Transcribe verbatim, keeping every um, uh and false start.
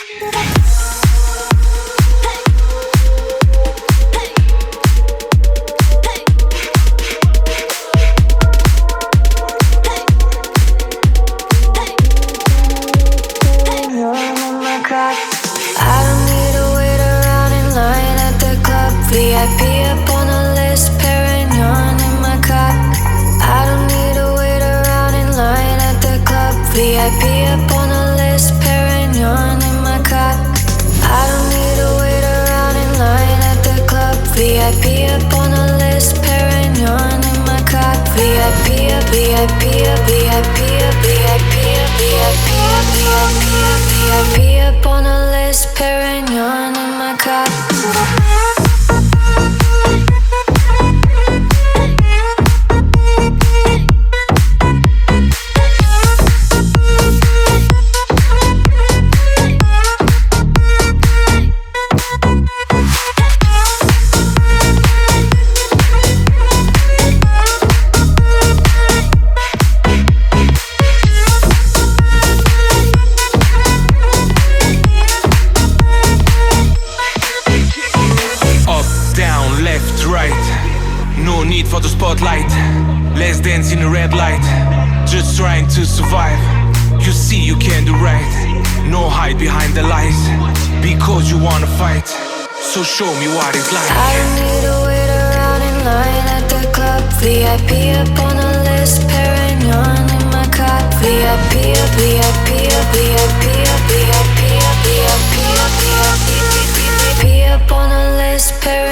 Show me what it's like. I don't need to wait around in line at the club. V I P up on the list, Perignon in my cup. V I P up, V I P up, V I P up, V I P up, V I P up, V I P up, V I P up on the list, Perignon.